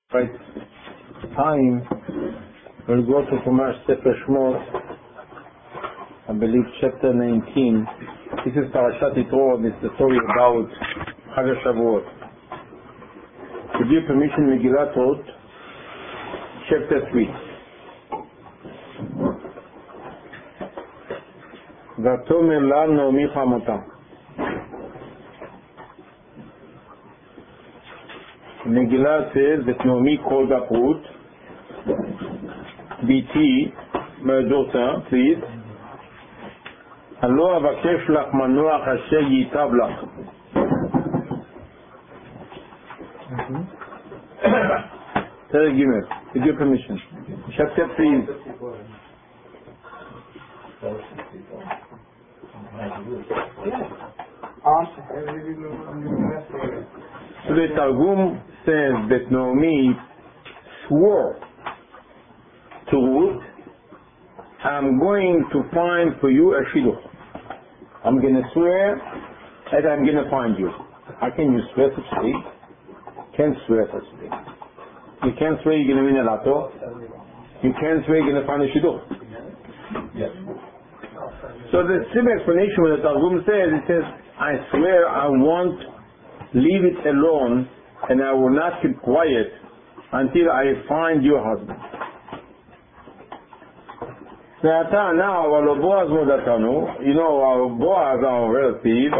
Right time, we'll go to Chumash Sefer Shmot, I believe chapter 19. This is Parashat Yitro. It's the story about Chag HaShavuot. With your permission, Megillat Rut, chapter 3. V'atomer la Naomi Chamota. Megillah says that Naomi called up Ruth, Biti, my daughter, please. Halo avakesh lach manoach asher yitab lach. Terek Gimel, with your permission. Chapter 3. So the Targum says that Naomi swore to Ruth, I'm going to find for you a shidduch. I'm going to swear that I'm going to find you. How can you swear such a thing? Can't swear such a thing. You can't swear you're going to win a lotto. You can't swear you're going to find a shidduch. Yes. So the simple explanation when the Targum says, it says, I swear I won't leave it alone and I will not keep quiet until I find your husband. Now, our Boaz Modatanu, you know, our Boaz, our relative,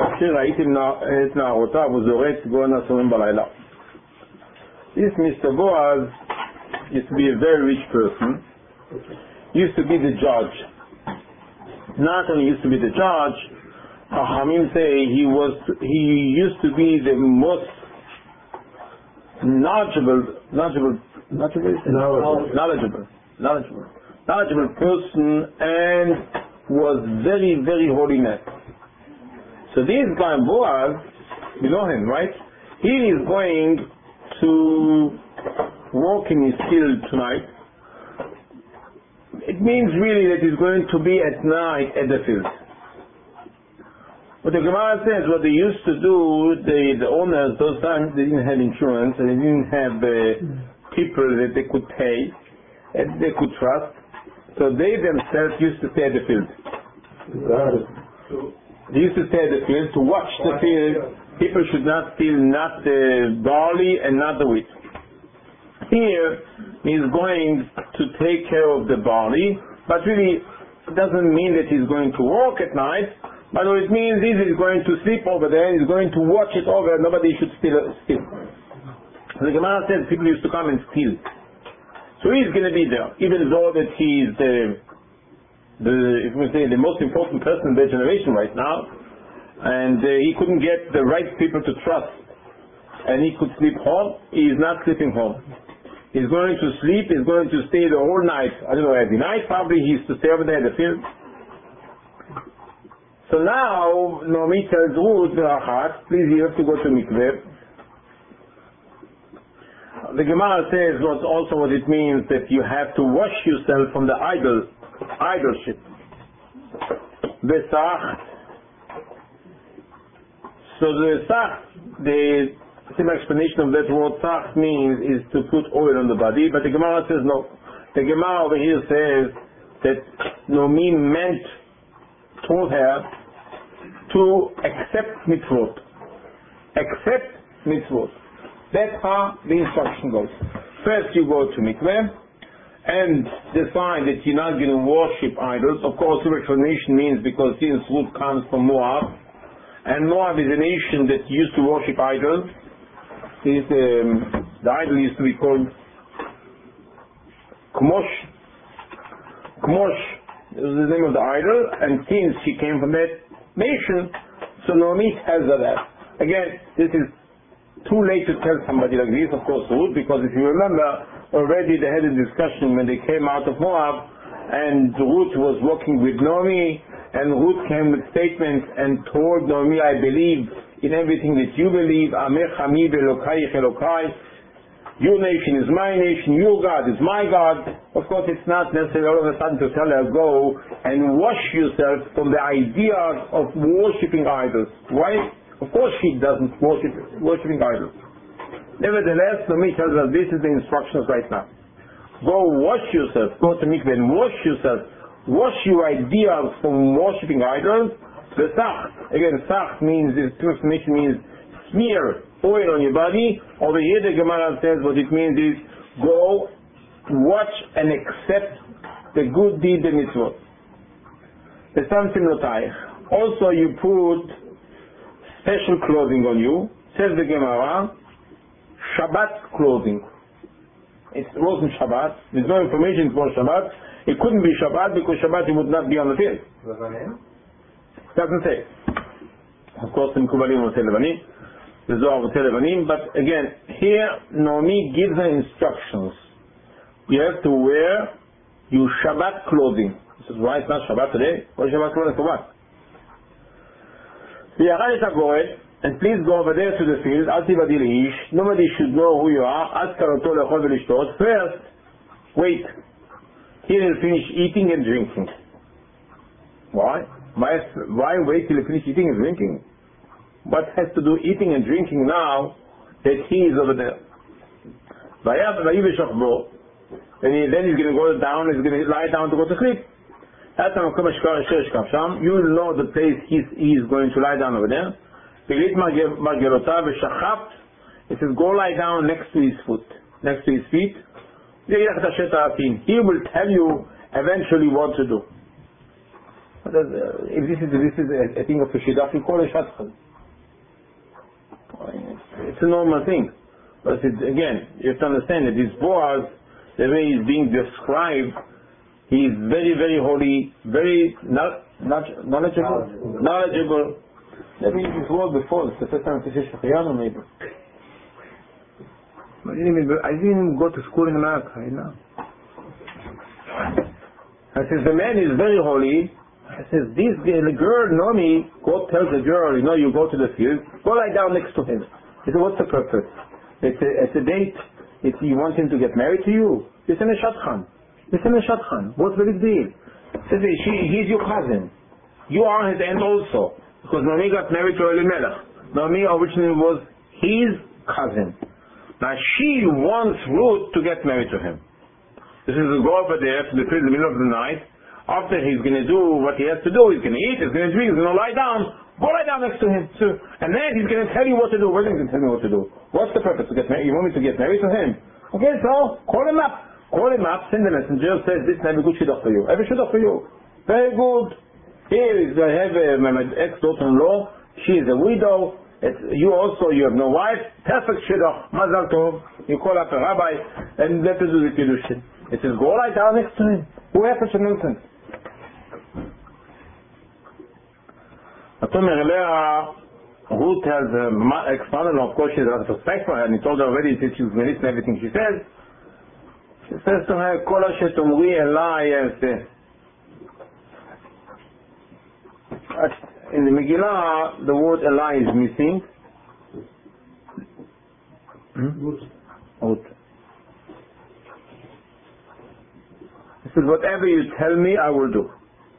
this Mr. Boaz used to be a very rich person, used to be the judge. Not only used to be the judge, Chachamim say he used to be the most knowledgeable person, and was very, very holy man. So this guy Boaz, you know him, right? He is going to walk in his field tonight. It means really that he's going to be at night at the field. What the Gemara says, what they used to do, the owners, those times they didn't have insurance, and they didn't have people that they could pay, and they could trust. So they themselves used to stay at the field. They used to stay at the field to watch the field. People should not steal not the barley and not the wheat. Here, he's going to take care of the barley, but really it doesn't mean that he's going to walk at night. But what it means is he's going to sleep over there, he's going to watch it over, nobody should steal. The Gemara says people used to come and steal. So he's going to be there, even though that he's if we say, the most important person in their generation right now, and he couldn't get the right people to trust, and he could sleep home. He is not sleeping home. He's going to sleep, he's going to stay the whole night. I don't know, every night probably he used to stay over there in the field. So now Naomi tells Ruth, please, you have to go to mikveh. The Gemara says also what it means, that you have to wash yourself from the idolship. Besach. So the simple explanation of that word sach means is to put oil on the body, but the Gemara says no. The Gemara over here says that Naomi told her to accept mitzvot. Accept mitzvot. That's how the instruction goes. First you go to mikveh and decide that you're not going to worship idols. Of course, the explanation means because since Ruth comes from Moab, and Moab is a nation that used to worship idols. The idol used to be called Chemosh. Chemosh is the name of the idol, and since she came from that nation, so Naomi tells her that. Again, this is too late to tell somebody like this, of course, Ruth, because if you remember, already they had a discussion when they came out of Moab, and Ruth was working with Naomi, and Ruth came with statements and told Naomi, I believe in everything that you believe. Amech ami belokai elokai. Your nation is my nation, your God is my God. Of course, it's not necessary all of a sudden to tell her, go and wash yourself from the idea of worshipping idols. Why? Of course she doesn't worshipping idols. Nevertheless, Naomi tells us this is the instructions right now. Go wash yourself, go to mikveh and wash yourself. Wash your ideas from worshipping idols. The sach, again, sach means, this translation means smear oil on your body. Over here the Gemara says what it means is go watch and accept the good deed and mitzvot. The Samsim Lotaich. Also you put special clothing on you. Says the Gemara, Shabbat clothing. It wasn't Shabbat. There's no information for Shabbat. It couldn't be Shabbat because Shabbat it would not be on the field. Doesn't say. Of course the Mekubalim will say Levanim. The Zohar will say Levanim. But again, here Naomi gives her instructions. You have to wear your Shabbat clothing. This is why it's not Shabbat today. What is Shabbat clothing for what? And please go over there to the field. Nobody should know who you are. First, wait. Here he'll finish eating and drinking. Why? Why wait till he finish eating and drinking? What has to do eating and drinking now that he is over there? And then he's going to go down, he's going to lie down to go to sleep. You will know the place he is going to lie down over there. It says go lie down next to his foot, next to his feet. He will tell you eventually what to do. If this is a thing of a shidduch, you call it shadchan. It's a normal thing. But again, you have to understand that this Boaz, the way he's being described, he is very, very holy, very knowledgeable. Maybe this word before, it's the first time I say Shachiyanu maybe. I didn't even go to school in America, you know. I says the man is very holy. I says the girl, Naomi, God tells the girl, you know, you go to the field, go lie down next to him. He said, what's the purpose? It's a date. You want him to get married to you? Listen to Shadchan. What's the big deal? Says he's your cousin. You are his aunt also. Because Naomi got married to Elimelech. Naomi originally was his cousin. Now she wants Ruth to get married to him. This is to go over there to the field in the middle of the night. After he's going to do what he has to do, he's going to eat, he's going to drink, he's going to lie down. Go lie down next to him. And then he's going to tell you what to do. What is he going to tell me what to do? What's the purpose? To get married? You want me to get married to him? Okay, so call him up. Send the messenger, says this, I have a good shidduch for you. I have a shidduch for you. Very good. Here is, I have my ex-daughter-in-law. She is a widow. You also, you have no wife. Perfect shidduch. Mazal tov. You call up a rabbi and let us do the kiddushin. It says, go lie down next to him. Who has such a nonsense? Ruth has ex-mother-in-law, of course she has a lot of respect for her, and he told her already that she's going to listen to everything she says. She says to her, Kol asher tomri elai yaseh. In the Megillah, the word Eli is missing. He said, whatever you tell me, I will do.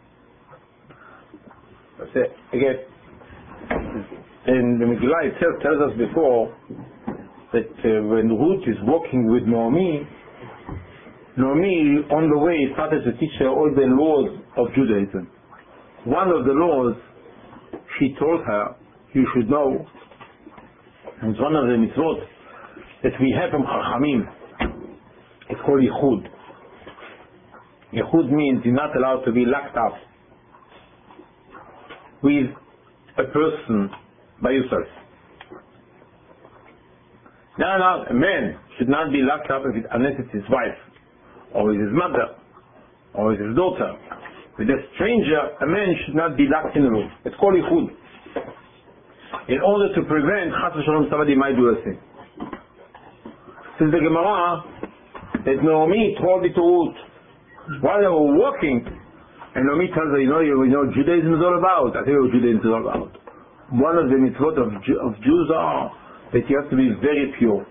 Again, and the Megillah itself tells us before that when Ruth is walking with Naomi on the way started to teach her all the laws of Judaism. One of the laws she told her, you should know, and it's one of the mitzvot that we have from Chachamim. It's called Yichud. Yichud means you're not allowed to be locked up with a person by yourself. Now, a man should not be locked up unless it's his wife, or with his mother, or with his daughter. With a stranger, a man should not be locked in a room. It's called Yichud. In order to prevent Chas v'Shalom somebody might do a sin. Since the Gemara that Naomi told it to Ruth while they were walking, and Naomi tells her, you know Judaism is all about. I tell you what Judaism is all about. One of the mitzvot of Jews are that you have to be very pure.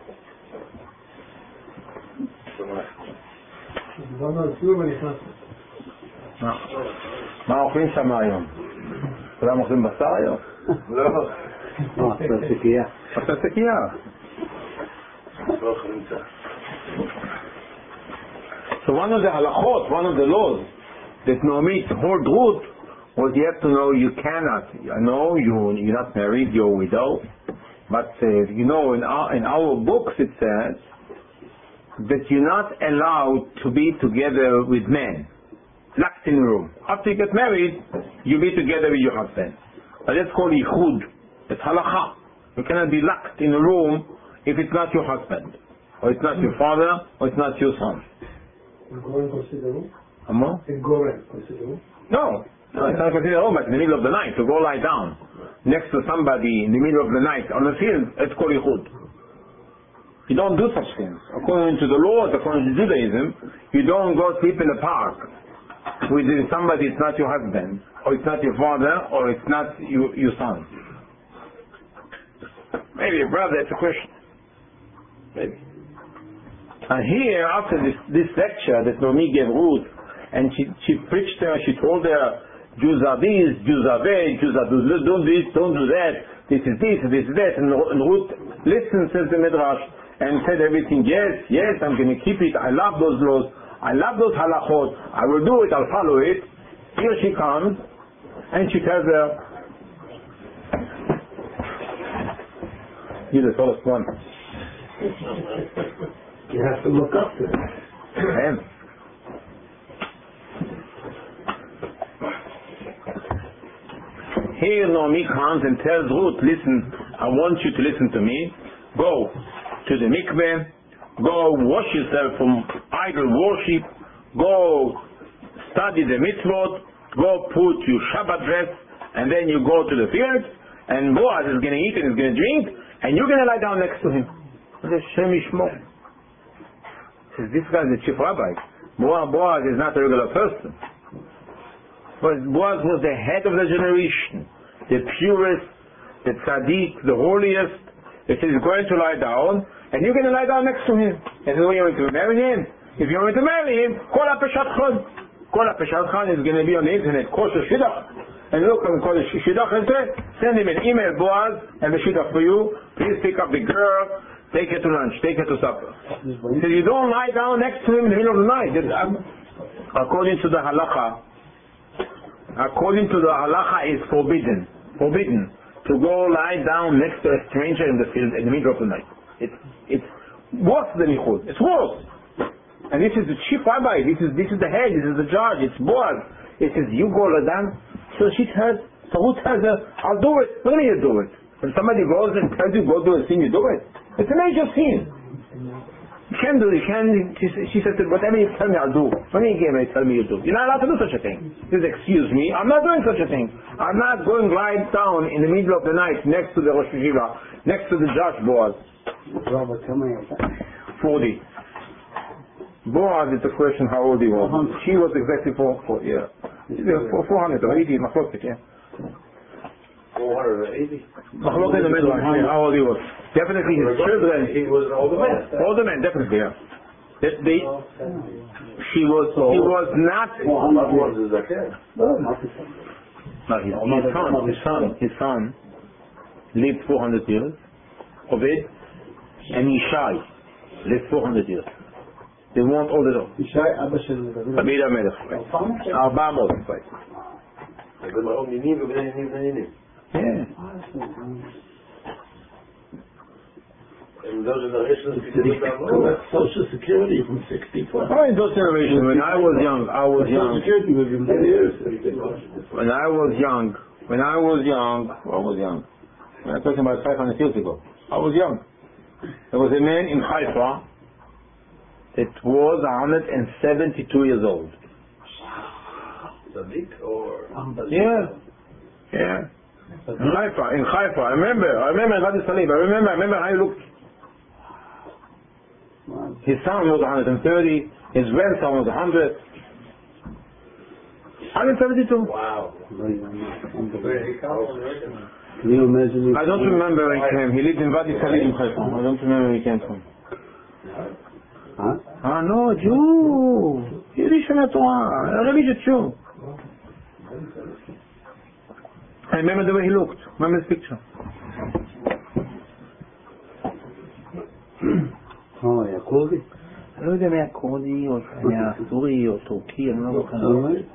מה אוכלים שם היום? כולם אוכלים בשר היום? לא. בשר סקייה. So one of the halachot, one of the laws that Naomi hold root was you have to know you cannot. I know you're not married, you're a widow, but in our books it says that you're not allowed to be together with men, locked in a room. After you get married, you be together with your husband. But that's called yichud. It's halacha. You cannot be locked in a room if it's not your husband, or it's not your father, or it's not your son. Goren consider room? No, Goren consider room? No, it's not considered home, but in the middle of the night to go lie down next to somebody in the middle of the night on the field, it's called yichud. You don't do such things. According to the laws, according to Judaism, you don't go sleep in the park with somebody it's not your husband, or it's not your father, or it's not your son. Maybe a brother, it's a question. Maybe. And here, after this lecture that Naomi gave Ruth, and she preached her, she told her, Jews are this, Jews are that, Jews are don't do this, don't do that, this is this, this is that, and Ruth listened, says the Midrash, and said everything, yes, I'm going to keep it, I love those laws, I love those halachot, I will do it, I'll follow it. Here she comes, and she tells her, you're the tallest one. You have to look up to it. I am. Here Naomi comes and tells Ruth, listen, I want you to listen to me. Go to the mikveh, go wash yourself from idol worship, go study the mitzvot, go put your Shabbat dress, and then you go to the field, and Boaz is going to eat and is going to drink, and you're going to lie down next to him. Hashem Yishmor. This guy is the chief rabbi. Boaz is not a regular person. But Boaz was the head of the generation, the purest, the tzaddik, the holiest. He says he's going to lie down, and you're going to lie down next to him. And then you're going to marry him. If you're going to marry him, call up a shadchan. Call up a shadchan is going to be on the internet. Call the shidduch. And look, I'm calling shidduch and send him an email, Boaz, and the shidduch for you. Please pick up the girl. Take her to lunch, take her to supper. He said, you don't lie down next to him in the middle of the night. According to the halacha, is forbidden to go lie down next to a stranger in the field in the middle of the night. It's worse than yichud. It's worse. And this is the chief rabbi. This is the head. This is the judge. It's Boaz. He says, you go lie down. So she tells, Ruth tells her, I'll do it. What do you do it? When somebody goes and tells you go do a sin, you do it. It's a major sin. You can't do it. She said, whatever you tell me, I'll do. What do you tell me you do? You're not allowed to do such a thing. He says, excuse me, I'm not doing such a thing. I'm not going right down in the middle of the night next to the Rosh Yeshiva, next to the judge Boaz. Robert, tell me about 40. Boaz, it's a question how old he was. She was exactly 400, yeah. 400 or 80, Machlokes, yeah. 480. Machlokes in the middle, how old he was. Definitely his children. He was an older man. Older man, definitely, yeah. He was not. What was his zakeh? No, his son lived 400 years. Obed and Yishai lived 400 years. They weren't old at all. ישי אבא של תמיד המלך. 400. ומאוד נינים ובני נינים ונינים. Yeah. And those generations Social Security from 64. Oh, in those generations, when I was young. Social Security was in 10 years. When I was young. When I'm talking about 500 years ago. I was young. There was a man in Haifa that was 172 years old. Tzaddik or? Yeah. In Haifa. I remember Vadi Salim. I remember how he looked. His son was 130. His grandson was 100. 172. Wow. Can you imagine? I don't remember where he came. He lived in Vadi Salim in Haifa. I don't remember where he came from. No, Jew. Yiddish Torah. A religious Jew. I remember the way he looked. Remember his picture. כורדי? אני לא יודע מהקורדי או מהסורי או טורקי, אני לא זוכר.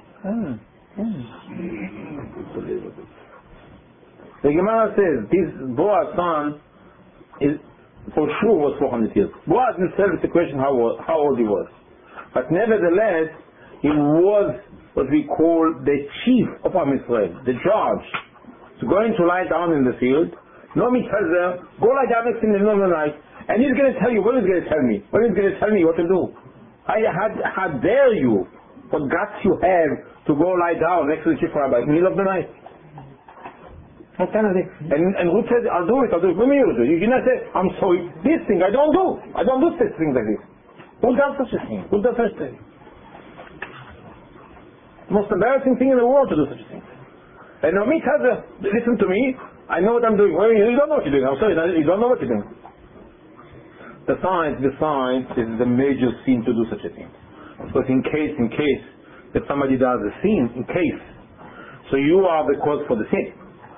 The Gemara says this Boaz's son is for sure was 400 years. Boaz himself is the question how old he was. But nevertheless, he was what we call the chief of Am Yisrael, the judge. So going to lie down in the field, Naomi tells her, go lie down next to him in the middle of the night, and he's going to tell you, what is he going to tell me? What is he going to tell me what to do? How dare you, what guts you have to go lie down next to the chief rabbi in the middle of the night? What kind of thing? And Ruth said, I'll do it. What do you do? You cannot say, I'm sorry, this thing I don't do. I don't do such things like this. Who does such a thing? Who does such a thing? The most embarrassing thing in the world to do such a thing. And Naomi tells her, listen to me, I know what I'm doing. Well, you don't know what you're doing. I'm sorry, you don't know what you're doing. Besides, this is the major sin to do such a thing. Because in case that somebody does a sin, so you are the cause for the sin.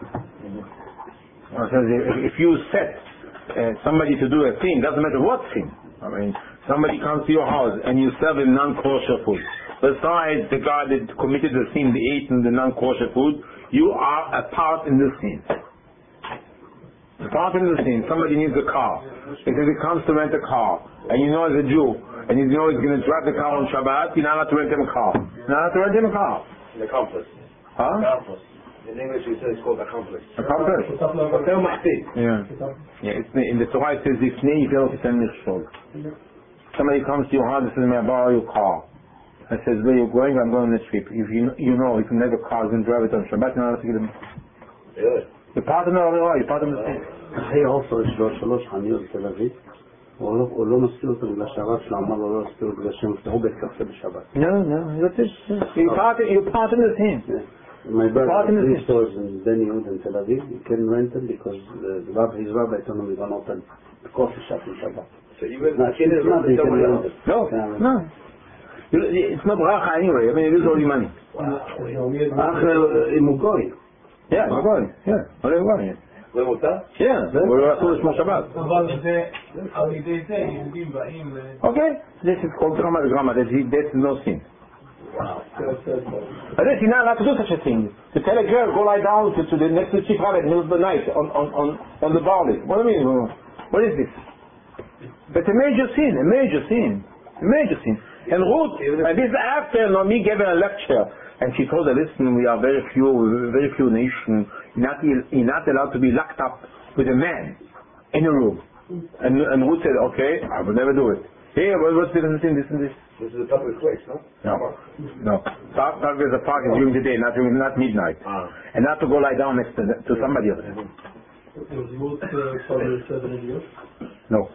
If you set somebody to do a sin, doesn't matter what sin. I mean, somebody comes to your house and you serve him non-kosher food. Besides the guy that committed the sin, the ate the non-kosher food, you are a part in the sin. A part in the sin. Somebody needs a car. Because he comes to rent a car, and you know as a Jew, and you know he's going to drive the car on Shabbat, you're not allowed to rent him a car. You're not allowed to rent him a car. An accomplice. Huh? In English it says called accomplice. Accomplice? Yeah. In the Torah it says, somebody comes to your house and says, may I borrow your car? I says, where are you going? I'm going on this trip. If you know, if you have a car, you can drive it on Shabbat, you're not allowed to give him. Really? You're part of the thing. אחי עופר יש לו 3 חנויות בתל אביב, הוא לא מסתיר אותו בגלל שהרב שלו אמר לו לא מסתיר בגלל שהם יפתחו בית קפה בשבת. No, you're part of the thing. My brother has 3 stores in Ben Yehuda in Tel Aviv. He can rent them because his rabbi told him he's going to open a coffee shop in Shabbat. So even the kid is not he can rent them. No. It's not bracha anyway. I mean, it is only money. אם הוא גוי. Yeah, going. Yeah. זה מותר? Yeah. הוא אסור לשמור שבת. אבל זה, על ידי זה, יהודים באים Okay. This is called drama. That's no sin. Wow. But this, you're not allowed to do such a thing. To tell a girl, go lie down to the next to the chief rabbi in the middle of the night on the barley. What do you mean? What is this? It's a major sin. And Ruth, and this after Naomi gave her a lecture, and she told her, listen, we are very few nations. You're not allowed to be locked up with a man in a room. And Ruth said, okay, I will never do it. Hey, what's the difference between this and this? This is a public place, no? No. Park is a park during the day, not midnight. And not to go lie down next to somebody else. No.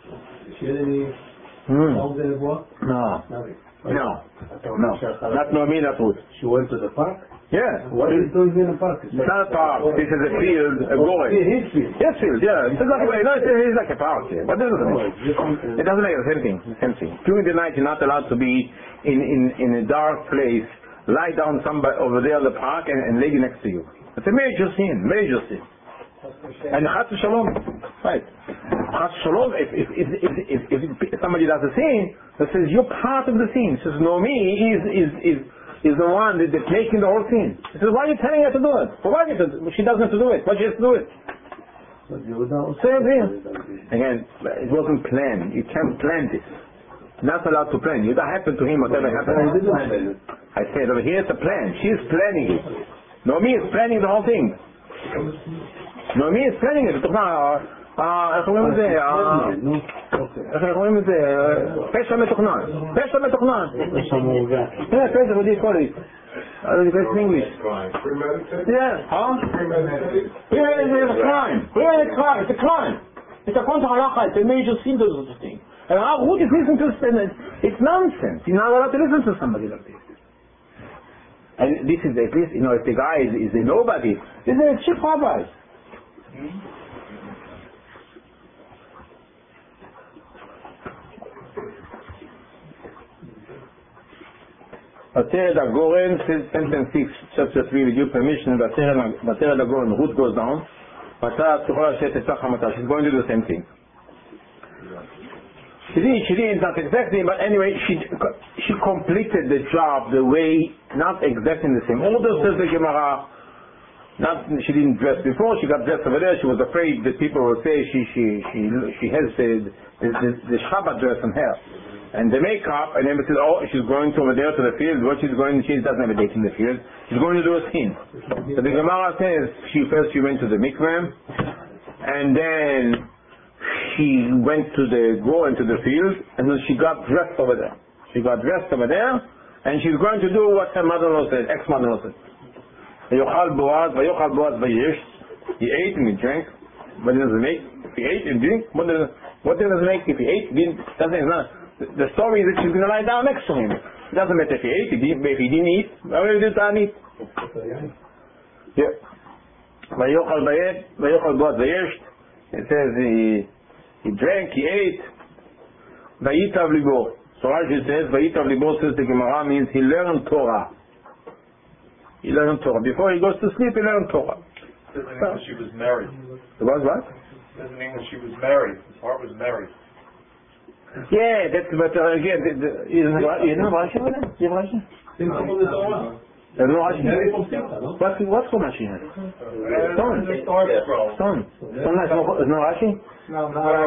No. Not Naomi, not Ruth. She went to the park? Yeah. What is he doing in the park? It's not a park. This is a field, a goy. His field. His field, yeah. It's like a park here. But it doesn't make the same thing. During the night, you're not allowed to be in a dark place, lie down somebody over there in the park and lady next to you. It's a major sin. And Chas Shalom, right? Chas Shalom. If somebody does a sin, that says you're part of the sin. It says Naomi is the one that's making the whole sin. He says, why are you telling her to do it? She doesn't have to do it. Why she has to do it? Same here. Again, it wasn't planned. You can't plan this. You're not allowed to plan. It happened to him, whatever happened. I said over here it's a plan. She's planning it. Naomi is planning the whole thing. Naomi is planning it. איך אומרים את זה? פשע מתוכנן. פשע מאורגן, what do you call it? It's English. Yeah, huh? It's a crime. It's a crime. It's a contra halacha. It's a major sin to do such a thing. And Ruth is listening to this. It's nonsense. You're not allowed to listen to somebody like this. And this is at least, if the guy is a nobody, this is a chief rabbi. Bateret Agoren, sentence 6, chapter 3, with your permission, Bateret Agoren, Ruth goes down. She's going to do the same thing. She didn't, not exactly, but anyway, she completed the job the way, not exactly the same order, says the Gemara. She didn't dress before, she got dressed over there, she was afraid that people would say she has the Shabbat dress on her. And the makeup, and then we said, oh, she's going over there to the field. What she's going, she doesn't have a date in the field. She's going to do a sin. So the Gemara says, she went to the mikveh, and then she went to go into the field, and then she got dressed over there. And she's going to do what her mother-in-law said, ex-mother-in-law said. Vayochal Boaz vayesh. He ate and he drank. What does it make? If he ate and drank, what does it make? If he ate, doesn't matter. The story is that she's going to lie down next to him. It doesn't matter if he ate, if he didn't eat. Whatever it is, I eat. Yeah. Vayochal Boaz vayesh. It says he drank, he ate. Vayitav libo. So Rashi says, Vayitav libo, says the Gemara, means he learned Torah. Before he goes to sleep, he learned Torah. Doesn't mean that she was married. It was what? Doesn't mean that she was married. His heart was married. Yeah, that's, but again, you know Rashi over there? You have Rashi? There's no Rashi? What's for Rashi? Stone. There's no Rashi? No.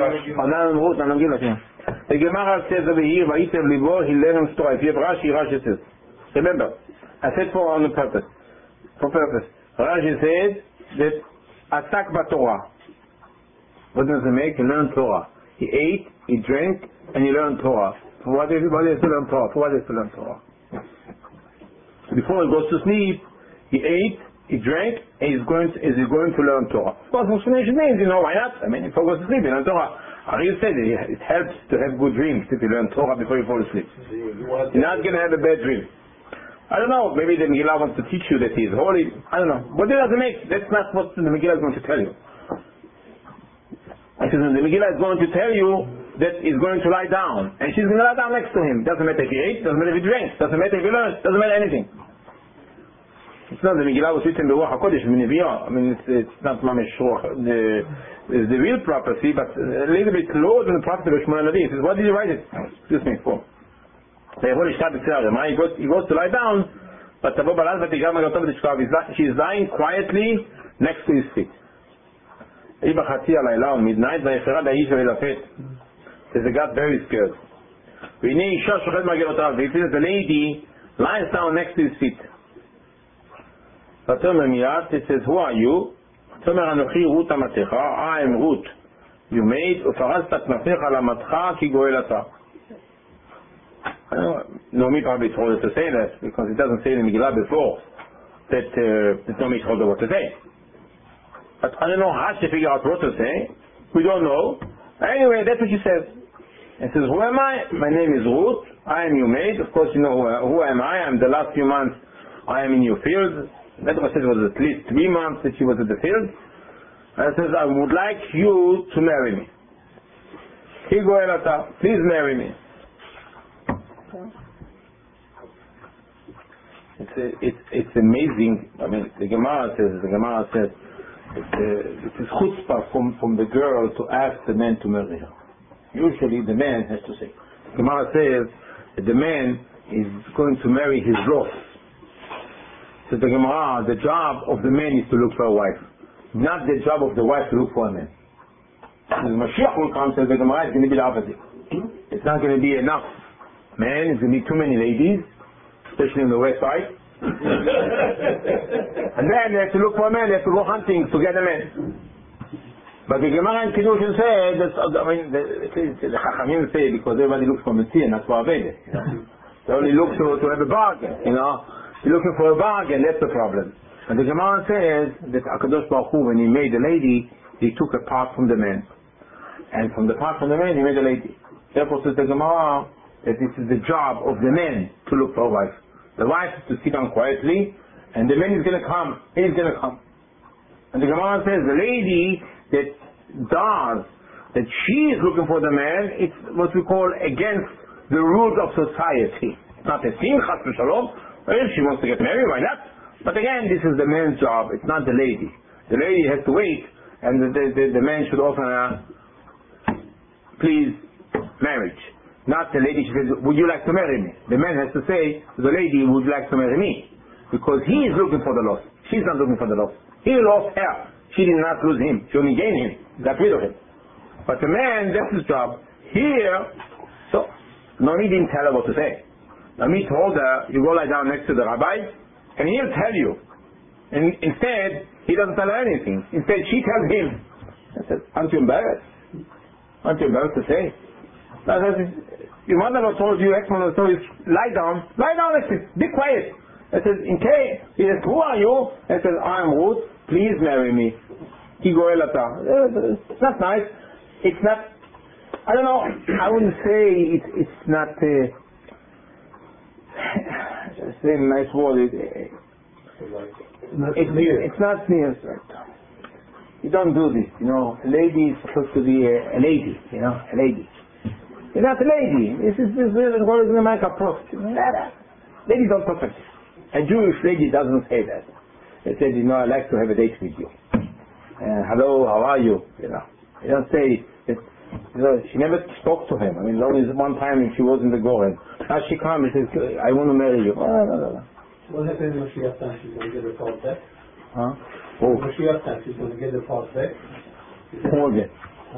The Gemara says over here, Vayitev libo, he learned Torah. If you have Rashi says. Remember, I said for purpose. Rashi said that Asak b'Torah. What does it make? He learned Torah. He ate, he drank, and he learned Torah. For what everybody has to learn Torah? Before he goes to sleep, he ate, he drank, and is he going to learn Torah? Of course, explanation means, why not? I mean, if he goes to sleep, he learns Torah. Ari said it helps to have good dreams if you learn Torah before you fall asleep. You're not going to have a bad dream. I don't know, maybe the Megillah wants to teach you that he is holy. I don't know. What does it make? That's not what the Megillah is going to tell you. I said, the Megillah is going to tell you that he's going to lie down, and she's going to lie down next to him. Doesn't matter if he ate, doesn't matter if he drank, doesn't matter if he learned, doesn't matter anything. It's not the Megillah was written by Ruach HaKodesh, I mean, it's not Mamish the real prophecy, but a little bit lower than the prophecy of Shmuel Navi. He says, what did you write it? Excuse me, for. He goes to lie down, but she's lying quietly next to his feet. On midnight, says the God very scared. He says the lady lies down next to his feet. It says, who are you? I am Ruth. You made Naomi probably told us to say that because it doesn't say in the Megillah before that Naomi told her what to say. But I don't know how she figured out what to say. We don't know. Anyway, that's what she says. And says, who am I? My name is Ruth. I am your maid. Of course, you know who am I. I'm the last few months I am in your field. That was said it was at least 3 months that she was at the field. And says, I would like you to marry me. Please marry me. It's amazing. I mean, the Gemara says it is chutzpah from the girl to ask the man to marry her. Usually the man has to say. The Gemara says that the man is going to marry his loss. So the Gemara, the job of the man is to look for a wife, not the job of the wife to look for a man. When Mashiach will come, says the Gemara, it's going to be the opposite. It's not going to be enough men, it's going to be too many ladies, especially on the west side. And then they have to look for a man, they have to go hunting to get a man. But the Gemara in Kiddushin said, the Chachamim say, because everybody looks for Messiah, not for Aved. They only look to have a bargain, You're looking for a bargain, that's the problem. And the Gemara says that HaKadosh Baruch Hu, when he made the lady, he took a part from the man. And from the part from the man, he made a lady. Therefore says the Gemara that this is the job of the man to look for a wife. The wife is to sit down quietly, and the man is going to come. He's going to come. And the Gemara says the lady that she is looking for the man, it's what we call against the rules of society. It's not a sin, chas v'shalom. Well, if she wants to get married, why not? But again, this is the man's job. It's not the lady. The lady has to wait, and the man should offer her, please marriage. Not the lady, she says, would you like to marry me? The man has to say to the lady, would you like to marry me? Because he is looking for the loss. She's not looking for the loss. He lost her. She did not lose him. She only gained him. Got rid of him. But the man, that's his job. Here, so, Naomi didn't tell her what to say. Naomi told her, you go lie down next to the rabbi, and he'll tell you. And instead, he doesn't tell her anything. Instead, she tells him. I said, aren't you embarrassed? Aren't you embarrassed to say? I said, your mother told you, ex-mother told you, lie down next to him. Be quiet. I said, in case, he says, who are you? I said, I'm Ruth, please marry me. It's not nice. It's not, I don't know, I wouldn't say it's not, say a nice word, it's not near. You don't do this, you know. A lady is supposed to be a lady, you know, a lady. You're not a lady. This is what is going to make a prostitute. Ladies don't protect. A Jewish lady doesn't say that. They say, you know, I'd like to have a date with you. Hello, how are you? You know, you don't say that. You know, she never spoke to him. I mean, only one time when she was in the Goren. Now she comes and says, I want to marry you. No. What happens when she has time? She's going to get her part back? Huh? When she has time, she's going to get her part back? Who again?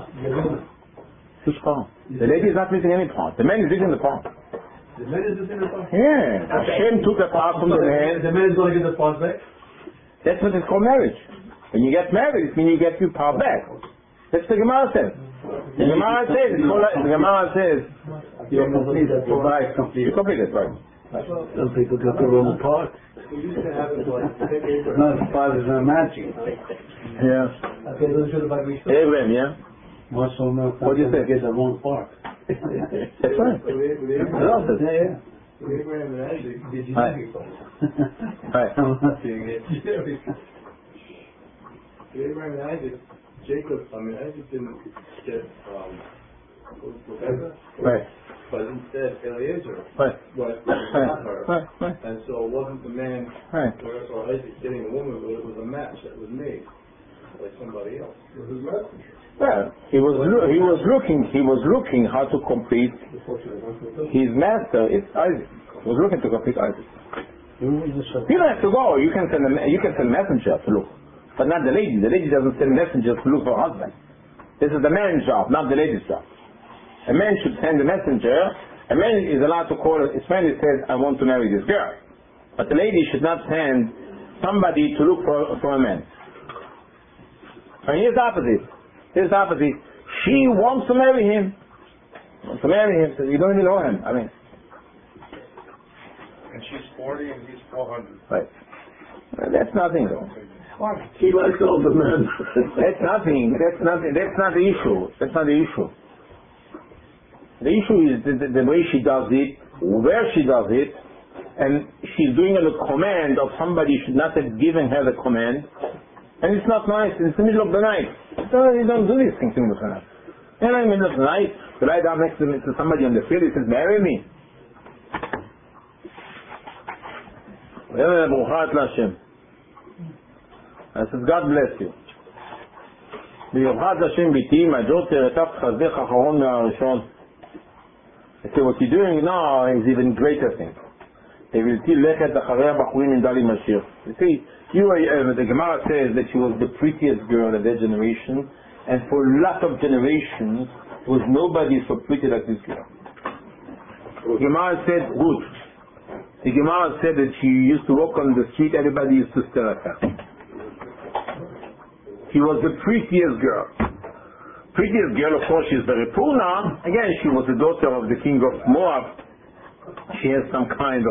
Which part? The lady is not missing any part. The man is missing the part. The man is missing the part? Yeah. Hashem took the part from the man. The man is going to get the part back? That's what it's called marriage. When you get married, it means you get your part back. That's the Gemara says. The Gemara says, you're completed. You completed, right. Some people got the wrong part. We used to have it like Not part is not matching. Yeah. okay, those are the Bible. Abraham, yeah? Most of them What do you say? get the wrong part. That's right. Yeah. Abraham and Isaac, did you Right. Right. I'm not seeing it. Abraham and Isaac, Isaac didn't get Rebecca, Right. but instead Eliezer Right. was not her. Right. And so it wasn't the man Right. or Isaac getting a woman, but it was a match that was made by somebody else. Well, he was looking how to complete his master. It's Isaac. He was looking to complete Isaac. You don't have to go. You can send a messenger to look, but not the lady. The lady doesn't send messengers to look for a husband. This is the man's job, not the lady's job. A man should send a messenger. A man is allowed to call his friend and says, I want to marry this girl. But the lady should not send somebody to look for a man. And here's the opposite. She wants to marry him. So you don't even know him. I mean. And she's 40 and he's 400. Right. Well, that's nothing though. He likes all the men. That's nothing. That's not the issue. That's not the issue. The issue is the way she does it, where she does it, and she's doing it on the command of somebody who should not have given her the command. And it's not nice. It's the middle of the night. So you don't do these things in the middle of the night. And in the middle of the night, you lie down next to somebody on the field, he says, marry me. I says, God bless you. I say, what you're doing now is even greater thing. You see, the Gemara says that she was the prettiest girl of their generation, and for a lot of generations, there was nobody so pretty like this girl. The Gemara said, good. The Gemara said that she used to walk on the street, everybody used to stare at her. She was the prettiest girl. Prettiest girl, of course, she's very poor now. Again, she was the daughter of the king of Moab. She has some kind of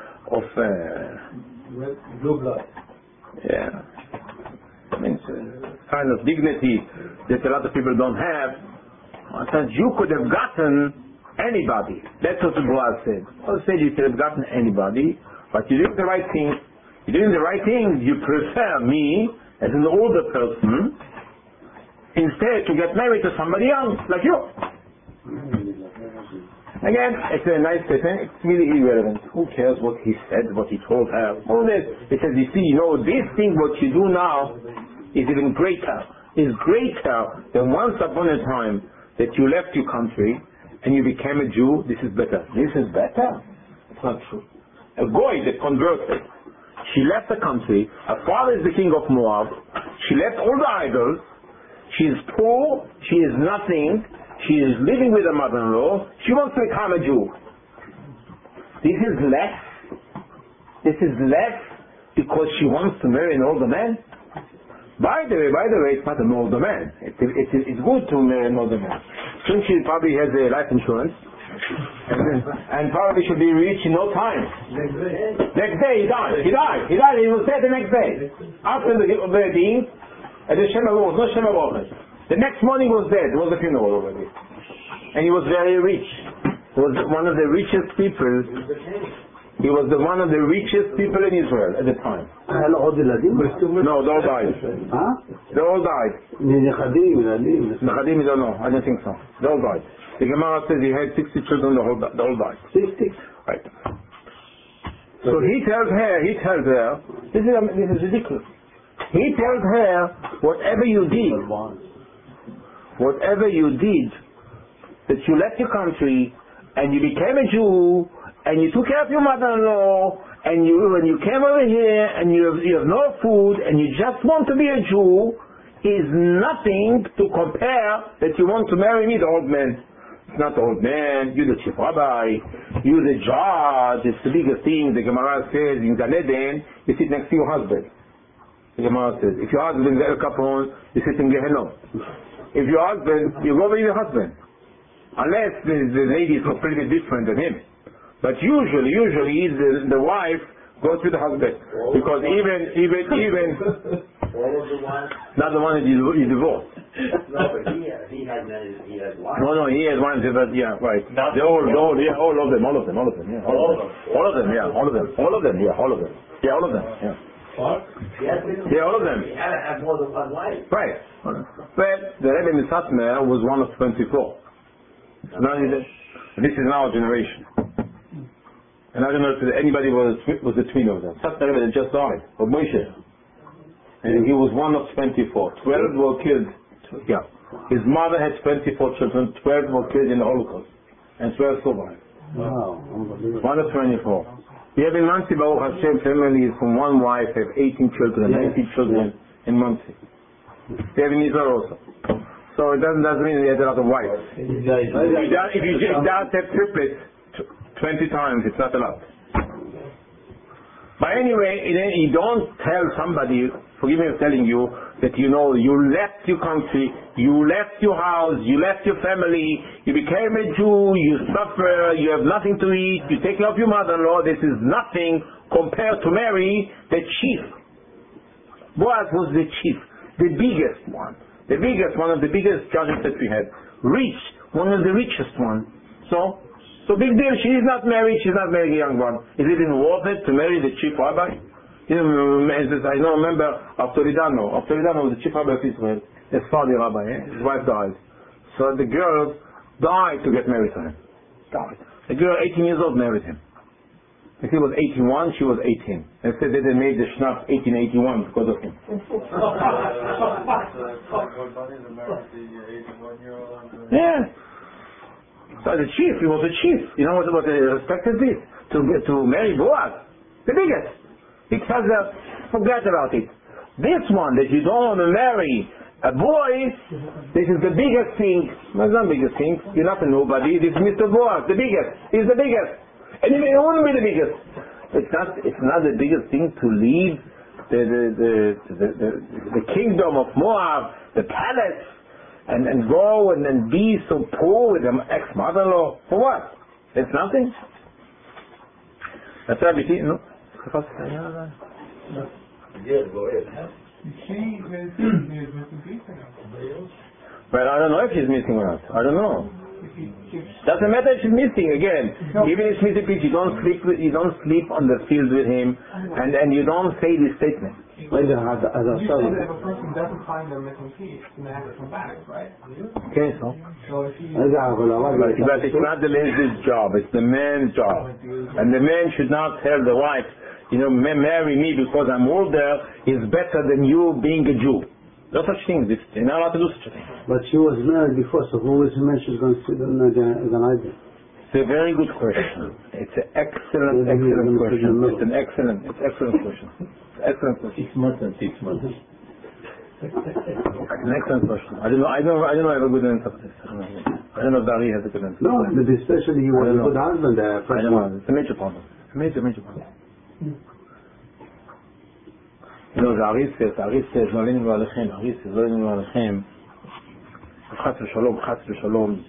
blue blood. Yeah. I mean, it's a kind of dignity that a lot of people don't have. I said, you could have gotten anybody. That's what the Boaz said. I said you could have gotten anybody, but you're doing the right thing. You're doing the right thing. You prefer me as an older person instead to get married to somebody young like you. Again, it's a nice statement. It's really irrelevant. Who cares what he said, what he told her? All this. It says, you see, this thing, what you do now, is even greater. Is greater than once upon a time that you left your country and you became a Jew, this is better. This is better? It's not true. A goy that converted, she left the country, her father is the king of Moab, she left all the idols, she is poor, she is nothing, she is living with her mother-in-law, she wants to become a Jew. This is less because she wants to marry an older man? By the way, it's not an older man. It's good to marry an older man. Since she probably has a life insurance, and probably should be rich in no time. Next day he died. He was dead the next day. After the wedding, and the Shema was no Shema Baruch. The next morning he was dead. There was a funeral already. And he was very rich. He was one of the richest people. He was one of the richest people in Israel at the time. No, they all died. They all died. Nechadim, we don't know. I don't think so. They all died. The Gemara says he had 60 children, they all died. 60? Right. So he tells her, this is ridiculous. He tells her, whatever you did, that you left your country, and you became a Jew, and you took care of your mother-in-law, and when you came over here, and you have no food, and you just want to be a Jew, is nothing to compare that you want to marry me, the old man. It's not the old man, you're the chief rabbi, you're the judge, it's the biggest thing. The Gemara says in Gan Eden, you sit next to your husband. The Gemara says, if your husband is El Capone, you sit in Gehenna. If your husband, you go with your husband. Unless the lady is completely different than him. But usually the wife goes with the husband. Because even not the one that is divorced. No, but he had wives. No, he had wives, but yeah, right. All of them. Yeah, all of them. He had to have more than one wife. Right. But the Rebbe Misatmer was one of 24. This is now a generation. And I don't know if anybody was a twin of them. Satmar Rebbe just died, of Moshe. And he was one of 24. 12 were killed. Yeah. His mother had 24 children, 12 were killed in the Holocaust. And 12 survived. Wow, unbelievable. One of 24. We have in Monsey, Baruch Hashem, families from one wife have 18 children, 19 children in Monsey. We have in Israel also. So it doesn't mean he has a lot of wives. If you just have triplets 20 times, it's not a lot. But anyway, you don't tell somebody, forgive me for telling you, that you left your country, you left your house, you left your family, you became a Jew, you suffer, you have nothing to eat, you take care of your mother-in-law. This is nothing compared to Mary, the chief. Boaz was the chief, the biggest one. One of the biggest judges that we had. Rich, one of the richest ones. So big deal, she is not married, she's not marrying a young one. Is it even worth it to marry the chief rabbi? I remember Toledano. Toledano was the chief rabbi of Israel, a Saudi rabbi, his wife died. So the girl died to get married to him. Died. The girl, 18 years old, married him. If he was 81, she was 18. They said that they made the schnapps 1881 because of him. Yeah. So the chief, he was a chief. You know what the respect is this? To marry Boaz, the biggest. He tells her, forget about it. This one that you don't want to marry a boy, this is the biggest thing. No, it's not the biggest thing. You're not a nobody. This is Mr. Boaz, the biggest. He's the biggest. And he won't be the biggest. It's not the biggest thing to leave the kingdom of Moab, the palace, and go and be so poor with an ex-mother-in-law. For what? It's nothing. That's everything, no? She is missing pieces. But I don't know if she's missing or not. I don't know. Doesn't matter if she's missing again. Even if she's missing piece, you don't sleep on the field with him, and you don't say this statement. You said that if a person doesn't find their missing piece, then they have to come back, right? Okay, so. So if he But it's not the lady's job, it's the man's job. And the man should not tell the wife, marry me because I'm older is better than you being a Jew. No such thing. They're not allowed to do such a thing. But she was married before, so who is married? She's going to sit in Gan Eden. It's a very good question. It's an excellent question. It's an excellent question. Excellent question. 6 months and 6 months. An excellent question. I don't know. I don't have a good answer for this. I don't know if Dari has a good answer. No, especially he was a good husband. I don't know. It's a major problem. Major problem. You know, the Ari says, לא עלינו עליכם, Ari says, לא עלינו עליכם, חס ושלום,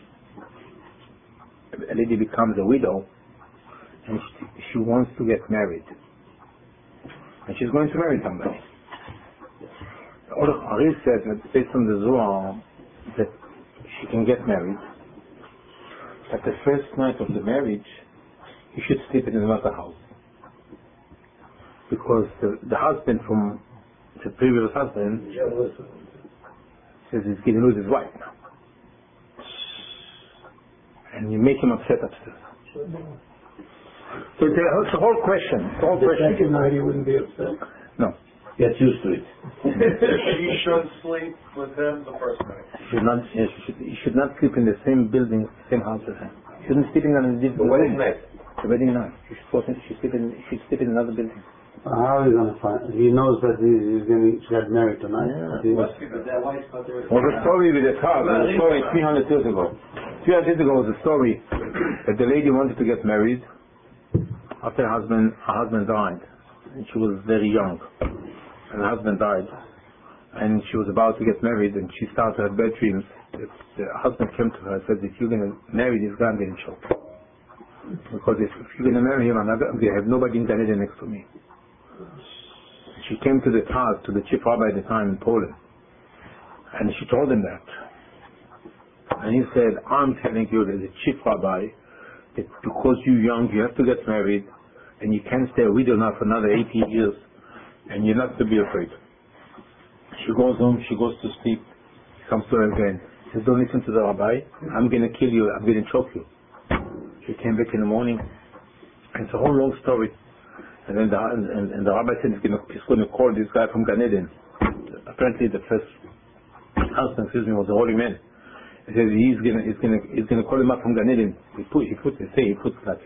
a lady becomes a widow, and she wants to get married. And she's going to marry somebody. Ari says that based on the Zohar, that she can get married. At the first night of the marriage, he should sleep in another house. Because the husband from the previous husband says he's going to lose his wife now. And you make him upset upstairs. So it's a whole question. The second night he wouldn't be upset. No. Get used to it. She should sleep with him the first night. You should not sleep in the same building, same house as him. You shouldn't sleep in the wedding night. The wedding night. You should sleep in another building. How are you going to find? He knows that he's going to get married tonight. Yeah. Well, the story with the car, the story 300 years ago. 300 years ago was a story that the lady wanted to get married after her husband died. And she was very young. And her husband died. And she was about to get married, and she started to have bad dreams. The husband came to her and said, if you're going to marry this guy, I'm going to choke. Because if you're going to marry him, I'm going to have nobody in Gan Eden next to me. She came to the Taz, to the chief rabbi at the time in Poland, and she told him that. And he said, I'm telling you that the chief rabbi, that because you're young, you have to get married, and you can't stay a widow now for another 80 years, and you're not to be afraid. She goes home, she goes to sleep, he comes to her again. He says, don't listen to the rabbi, I'm going to kill you, I'm going to choke you. She came back in the morning, and it's a whole long story. And then the rabbi said he's going to call this guy from Gan Eden. Apparently the first husband, was a holy man. He says he's going to call him up from Gan Eden. He puts like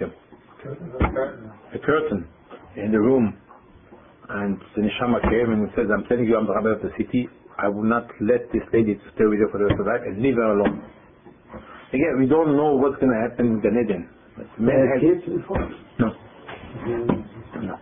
a curtain in the room, and the neshama came and says, I'm telling you, I'm the rabbi of the city. I will not let this lady stay with you for the rest of her life, and leave her alone. Again, we don't know what's going to happen in Gan Eden. Kids before? No. Was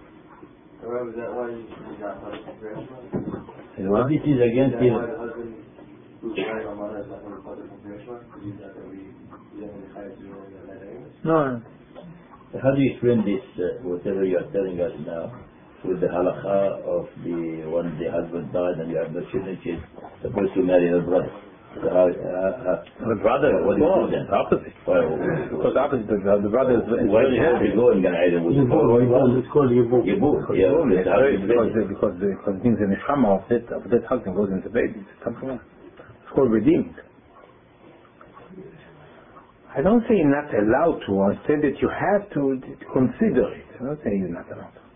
that why you got husband from What? This is against the the husband who's married on mother is not going to father from Gershman? Because you got that we live in the high school and that anyways? No. How do you explain this, whatever you are telling us now, with the halakha of when the husband died and you have no children, she's supposed to marry her brother? The brother, what do you do then? opposite. Because opposite, the brother is why did he go in Gan Eden with It's called Yibum. Because it means the neshama of that husband goes into baby. It's something else. It's called redeemed. I don't say you're not allowed to. I say that you have to consider it. I don't say you're not allowed to.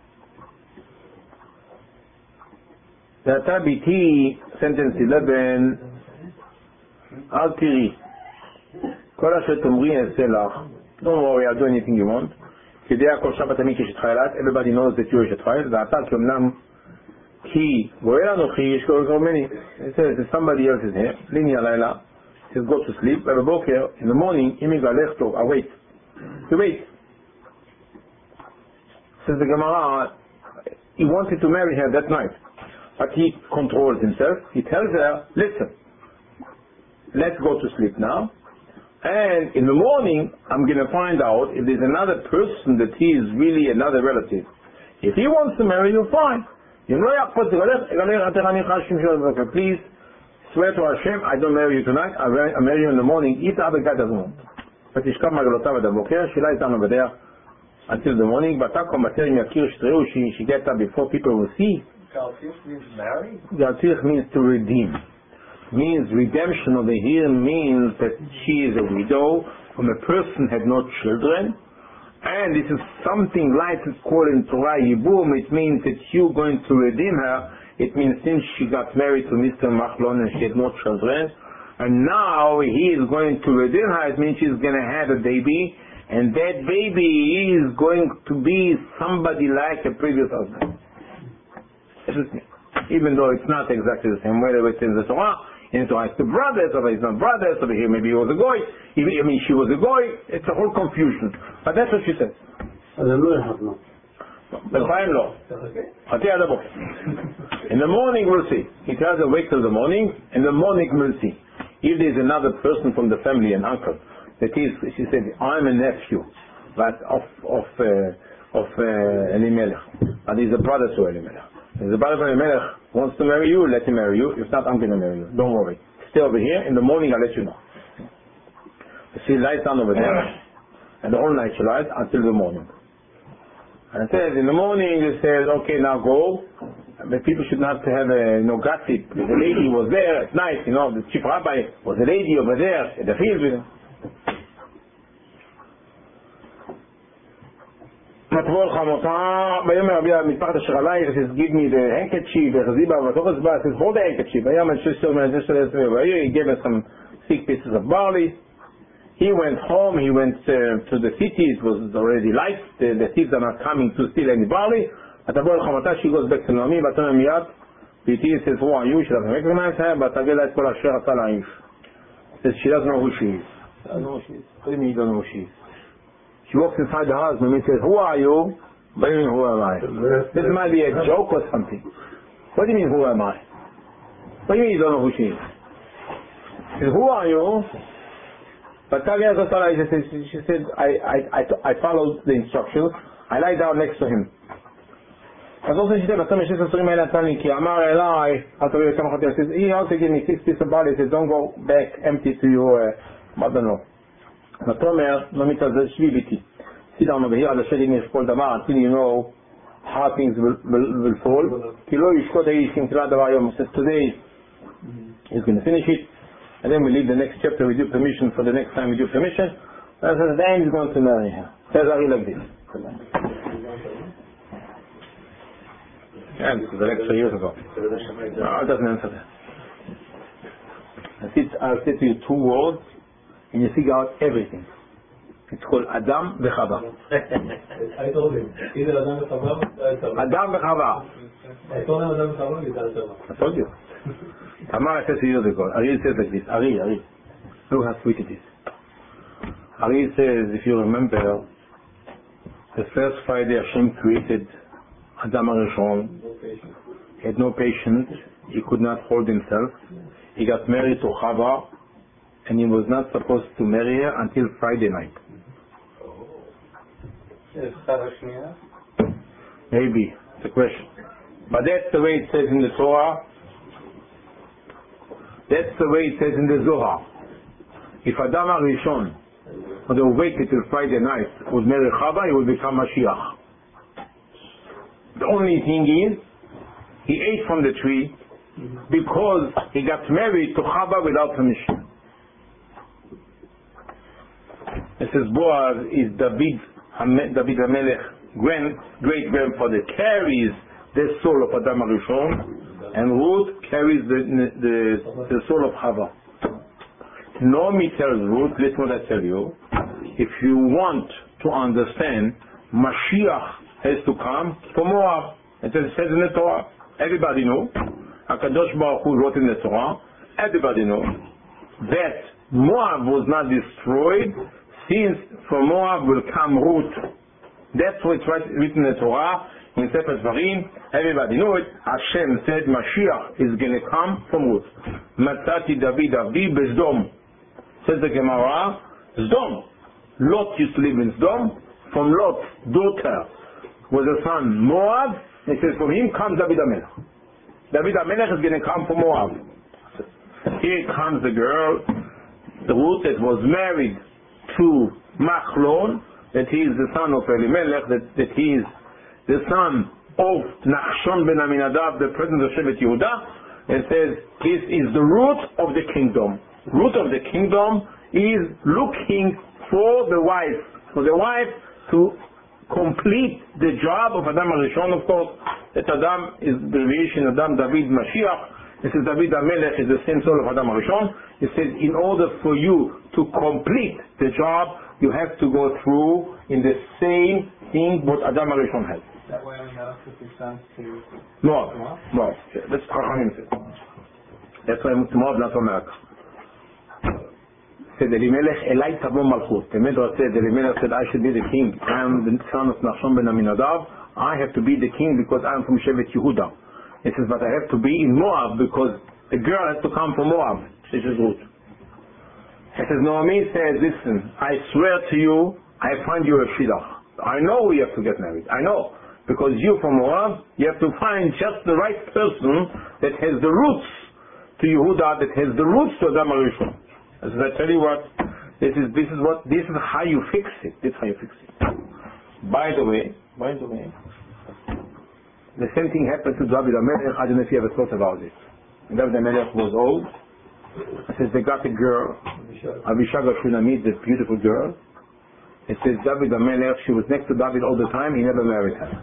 ואתה ביתי, sentence 11, אל תראי, כל אשר תאמרי אעשה לך. Don't worry, I'll do anything you want. כדי כל שבת אני כשת חייlat, everybody knows that you are כשת חייל, ואתה כאומנם כי גואל אנוכי, יש כל מני. It says that somebody else is here, ליני הלילה, he says go to sleep, ובבוקר, in the morning, אם יגלך טוב, wait. You wait. Says the Gemara, he wanted to marry her that night. But he controls himself. He tells her, listen, let's go to sleep now. And in the morning, I'm going to find out if there's another person that he is really another relative. If he wants to marry you, fine. Please swear to Hashem, I don't marry you tonight. I'll marry you in the morning if the other guy doesn't want. Until the morning, but she gets up before people will see. Galtiach means marry? Galtiach means to redeem. Means redemption over here means that she is a widow when a person had no children, and this is something like it's called in Torah Yibum. It means that you're going to redeem her It means since she got married to Mr. Machlon and she had no children, and now he is going to redeem her, it means she's going to have a baby, and that baby is going to be somebody like a previous husband. Even though it's not exactly the same way that it's in the Torah. In the Torah it's the brothers, or it's not brothers, over here maybe he was a goy, she was a goy, it's a whole confusion. But that's what she says. In the morning we'll see. He tells her wait till the morning, in the morning we'll see. If there's another person from the family, an uncle, that is, she said, I'm a nephew but of Elimelech, and he's a brother to Elimelech. If the brother of Elimelech wants to marry you, let him marry you. If not, I'm going to marry you. Don't worry. Stay over here. In the morning, I'll let you know. She lies down over there, and the whole night she lies until the morning. And it says, in the morning, it says, okay, now go. But people should not have gossip. The lady was there at night, the chief rabbi was a lady over there in the field with him. Matvol Chamota, Bayomer Rabbi Mitpart Asher Alayich, says, give me the handkerchief, Ziba, Vatochas says, hold the handkerchief. He gave us some 6 pieces of barley. He went home, he went to the city, it was already light, the thieves are not coming to steal any barley. Matvol Chamota, she goes back to Naomi, Baton Miyat, Piti says, who are you? She doesn't recognize her, but Agela Kol Asher Alayich. Says, she doesn't know who she is. I don't know who she is. What do you mean you don't know who she is? She walks inside the house and he says, who are you? What do you mean, who am I? This might be a joke or something. What do you mean, who am I? What do you mean you don't know who she is? She says, who are you? But she said, I followed the instructions. I lie down next to him. אז also she said, he also gave me 6 pieces of barley. He said, don't go back empty to your mother-in-law. Matomer, לא מתעזר, שבי ביתי. Sit down over here, עד אשר ישפול דבר, until you know how things will fall. כי לא ישקוט האיש כמתלה דבר היום. Says today, he's going to finish it, and then we leave the next chapter with your permission for the next time with your permission. And says, then he's going to marry her. Says Ari like this. Yeah, this was an extra years ago. No, it doesn't answer that. I'll say to you 2 words, and you figure out everything. It's called Adam v'Chava. I told him, either Adam v'Chava, Adam v'Chava. I told him Adam v'Chava, I told you. Tamar says years ago, Ari says like this, Ari, look how sweet it is. Ari says, if you remember, the first Friday Hashem created Adam HaRishon. He had no patience, he could not hold himself. He got married to Chava, and he was not supposed to marry her until Friday night. Maybe, it's a question. But that's the way it says in the Torah. That's the way it says in the Zohar. If Adam HaRishon would have waited till Friday night, would marry Chava, he would become Mashiach. The only thing is, he ate from the tree because he got married to Chava without permission. It says Boaz is David HaMelech, great-grandfather, carries the soul of Adam HaRishon, and Ruth carries the soul of Chava. Naomi tells Ruth, listen what I tell you, if you want to understand, Mashiach has to come from Moab. It says in the Torah. Everybody knows. HaKadosh Baruch Hu wrote in the Torah. Everybody knows that Moab was not destroyed, since from Moab will come Ruth. That's what's written in the Torah, in Sefer Dvarim. Everybody knows it. Hashem said Mashiach is going to come from Ruth. Matzati David Avi Bezdom. Says the Gemara, Zdom. Lot used to live in Zdom. From Lot's daughter was a son, Moab. It says from him comes David HaMelech. David HaMelech is going to come from Moab. Here comes the girl, the Ruth that was married to Machlon, that he is the son of Elimelech, that he is the son of Nachshon ben Aminadab, the president of Shevet Yehuda. It says this is the root of the kingdom. Root of the kingdom is looking for the wife to complete the job of Adam HaRishon, of course. That Adam is the abbreviation Adam David Mashiach. It says David HaMelech is the same soul of Adam HaRishon. It says in order for you to complete the job, you have to go through in the same thing what Adam HaRishon has. That way I'm not to be sent to... Moab. That's Chachamim said. That's why Moab not from America. Said Elimelech Elai Tavo Malchut. The Midrash said, Elimelech said, I should be the king. I am the son of Nachshon ben Aminadav. I have to be the king because I am from Shevet Yehuda. He says, but I have to be in Moab because the girl has to come from Moab. This is Ruth. He says, Naomi says, listen, I swear to you, I find you a shidduch. I know we have to get married. I know. Because you from Moab, you have to find just the right person that has the roots to Yehuda, that has the roots to Adam HaRishon. As I tell you what, this is how you fix it. This is how you fix it. By the way, the same thing happened to David HaMelech. I don't know if you ever thought about this. David HaMelech was old. It says they got a girl, Abishag Shunamit, this beautiful girl. It says David HaMelech, she was next to David all the time. He never married her.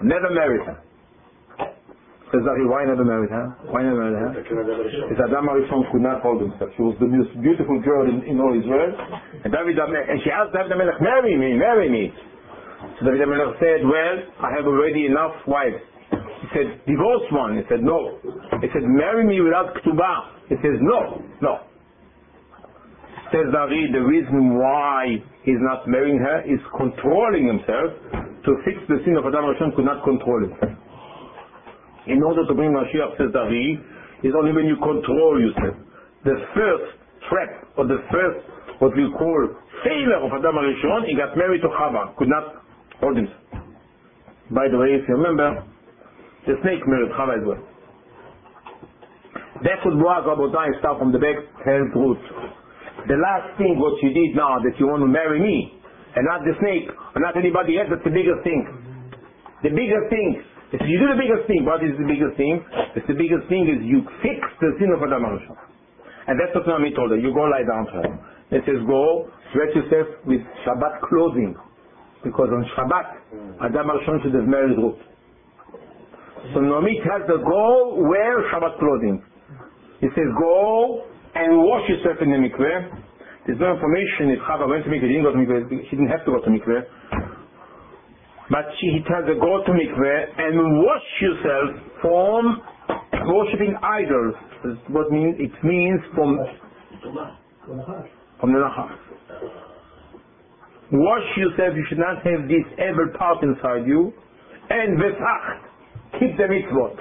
Says David, why never married her? Because Adam HaRishon could not hold himself. She was the most beautiful girl in all Israel. And she asked David HaMelech, marry me. So David HaMelech said, well, I have already enough wives. He said, divorce one. He said, no. He said, marry me without ketubah. He says, no. Says David, the reason why he's not marrying her is controlling himself. To fix the sin of Adam HaRishon could not control himself. In order to bring Mashiach, says David, is only when you control yourself. The first trap, or the first, what we call failure of Adam HaRishon, he got married to Chava, could not hold himself. By the way, if you remember, the snake married Chava as well. That's what Boaz Rabotai start from the back, held Ruth. The last thing what you did now, that you want to marry me, and not the snake, or not anybody else, that's the biggest thing. The biggest thing. If you do the biggest thing, what is the biggest thing? The biggest thing is you fix the sin of Adam HaRishon. And that's what Naomi told her. You go lie down to her. It says go, dress yourself with Shabbat clothing. Because on Shabbat, Adam HaRishon should have married Ruth. So Naomi tells her, go wear Shabbat clothing. It says go and wash yourself in the mikveh. There's no information if Chava went to mikveh, didn't go to mikveh. She didn't have to go to mikveh. But he tells her, go to mikveh and wash yourself from worshipping idols. It means from the Nachar. Wash yourself, you should not have this evil part inside you. And v'sach, keep the mitzvot.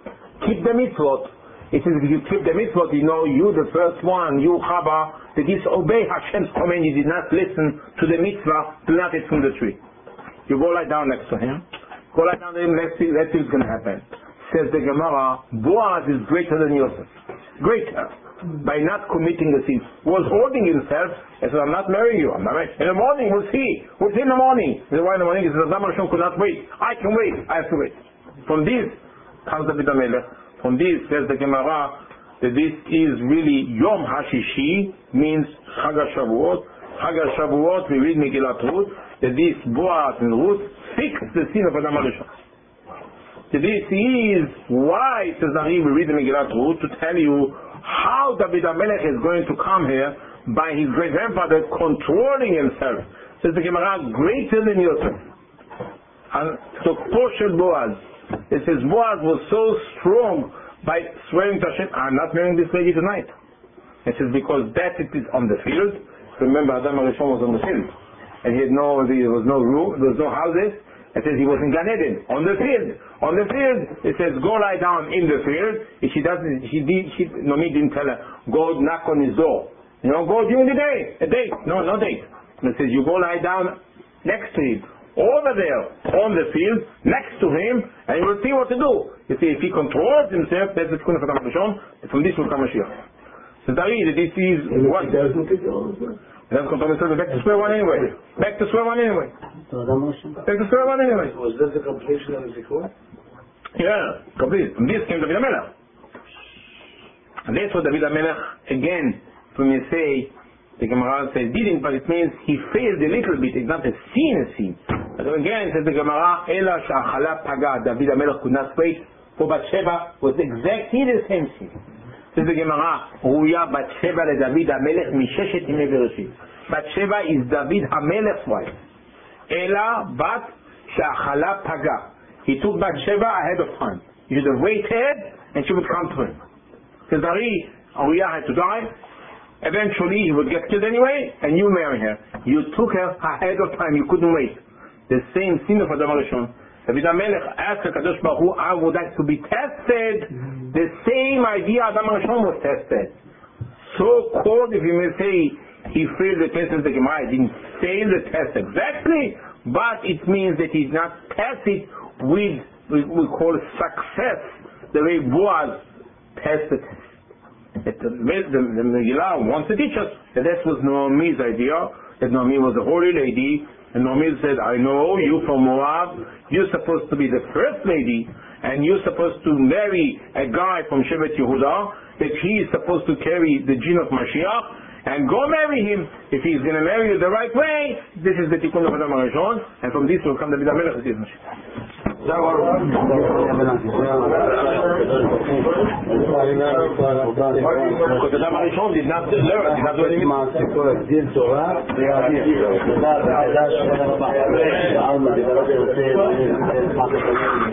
It says if you keep the mitzvot, you know you the first one, you Chava, that disobey Hashem's command, you did not listen to the mitzvah, do not eat from the tree. You go lie down next to him. Let's see what's going to happen. Says the Gemara, Boaz is greater than Yosef. Greater. By not committing the sin. Was holding himself and said, I'm not marrying you. I'm not marrying. In the morning, we'll see. We'll see in the morning. He said, why in the morning? He says, Adam HaRishon could not wait. I can wait. I have to wait. From this comes David HaMelech. From this says the Gemara that this is really Yom HaShishi, means Chag HaShavuot. Chag HaShavuot, we read Megillat Ruth, that this Boaz and Ruth fixed the sin of Adam HaRishon. This is why, says Ari, we read the Megillat Ruth to tell you how David HaMelech is going to come here by his great-grandfather controlling himself. Says the Gemara, greater than Yosef. And so Toshel Boaz. It says Boaz was so strong by swearing to Hashem, I'm not marrying this lady tonight. It says because that it is on the field. Remember, Adam HaRishon was on the field. And there was no room, there was no houses. It says he was in Gan Eden, on the field. It says go lie down in the field. If Naomi didn't tell her, go knock on his door. Go during the day, a date. No date. And it says you go lie down next to him, over there, on the field, next to him, and you will see what to do. You see, if he controls himself, that's the Tikkun of Adam HaRishon, from this will come Mashiach. So David, this is what? That's back to square one anyway. Was that the completion of the Zikkur? Yeah, complete. From this came David HaMelech. And that's what David HaMelech, again, when you say, the Gemara says didn't, but it means he failed a little bit. It's not a sin. So again, says the Gemara, Ela Sha'achala Paga, David HaMelech could not wait for Bathsheba, was exactly the same thing. Says the Gemara, Ruya Bathsheba le David HaMelech Misheshet Yimei Bereshit. Bathsheba is David HaMelech's wife. Ela Bat Sha'achala Paga. He took Bathsheba ahead of time. He should have waited and she would come to him. Says Uriah had to die. Eventually he would get killed anyway and you marry her. You took her ahead of time. You couldn't wait. The same sin of Adam HaRishon. David HaMelech asked HaKadosh Baruch Hu, I would like to be tested. The same idea Adam HaRishon was tested. So called, if you may say, he failed the test of the Gemara. He didn't fail the test exactly, but it means that he did not pass it with, we call it success, the way Boaz passed the test. The Megillah wants to teach us that that was Naomi's idea, that Naomi was a holy lady, and Naomi said, I know you from Moab, you're supposed to be the first lady, and you're supposed to marry a guy from Shevet Yehuda, that he is supposed to carry the gene of Mashiach, and go marry him. If he's going to marry you the right way, this is the Tikkun of Adam HaRishon, and from this will come David HaMelech, this is Mashiach. Because Adam HaRishon did not learn, did not do anything.